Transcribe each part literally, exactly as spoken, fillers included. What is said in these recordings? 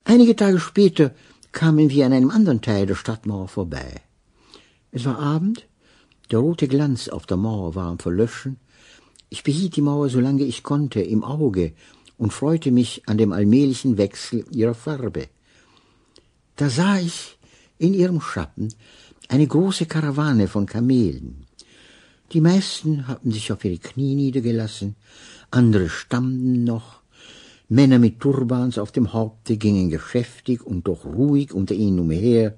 Einige Tage später kamen wir an einem anderen Teil der Stadtmauer vorbei. Es war Abend, der rote Glanz auf der Mauer war am Verlöschen. Ich behielt die Mauer, solange ich konnte, im Auge und freute mich an dem allmählichen Wechsel ihrer Farbe. Da sah ich in ihrem Schatten eine große Karawane von Kamelen. Die meisten hatten sich auf ihre Knie niedergelassen, andere standen noch. Männer mit Turbans auf dem Haupte gingen geschäftig und doch ruhig unter ihnen umher.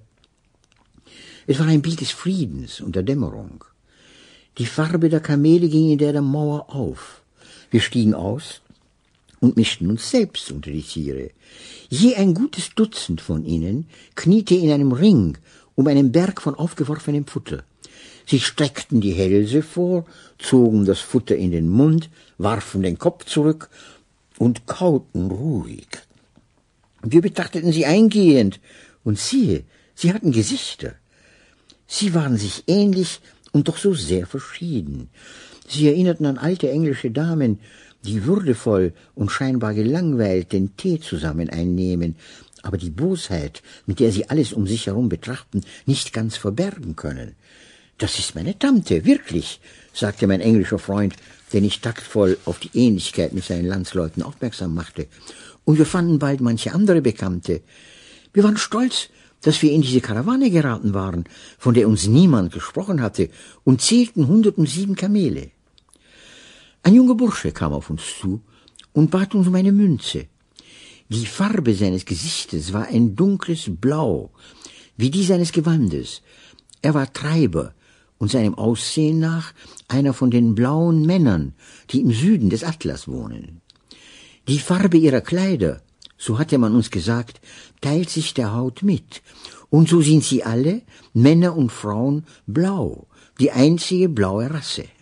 Es war ein Bild des Friedens und der Dämmerung. Die Farbe der Kamele ging in der, der Mauer auf. Wir stiegen aus und mischten uns selbst unter die Tiere. Je ein gutes Dutzend von ihnen kniete in einem Ring um einen Berg von aufgeworfenem Futter. Sie streckten die Hälse vor, zogen das Futter in den Mund, warfen den Kopf zurück und kauten ruhig. Wir betrachteten sie eingehend, und siehe, sie hatten Gesichter. Sie waren sich ähnlich und doch so sehr verschieden. Sie erinnerten an alte englische Damen, die würdevoll und scheinbar gelangweilt den Tee zusammen einnehmen, aber die Bosheit, mit der sie alles um sich herum betrachten, nicht ganz verbergen können. »Das ist meine Tante, wirklich«, sagte mein englischer Freund, den ich taktvoll auf die Ähnlichkeit mit seinen Landsleuten aufmerksam machte. Und wir fanden bald manche andere Bekannte. Wir waren stolz, dass wir in diese Karawane geraten waren, von der uns niemand gesprochen hatte, und zählten hundertsieben Kamele. Ein junger Bursche kam auf uns zu und bat uns um eine Münze. Die Farbe seines Gesichtes war ein dunkles Blau, wie die seines Gewandes. Er war Treiber und seinem Aussehen nach einer von den blauen Männern, die im Süden des Atlas wohnen. Die Farbe ihrer Kleider, so hatte man uns gesagt, teilt sich der Haut mit, und so sind sie alle, Männer und Frauen, blau, die einzige blaue Rasse.